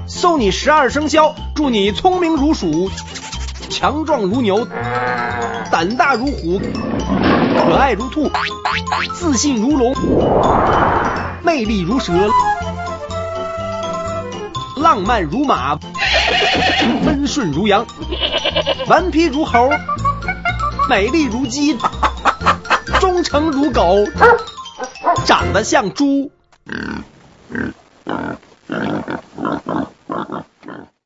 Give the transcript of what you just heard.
送你12生肖，祝你聪明如鼠，强壮如牛，胆大如虎，可爱如兔，自信如龙，魅力如蛇，浪漫如马，温顺如羊，顽皮如猴，美丽如鸡，忠诚如狗，长得像猪。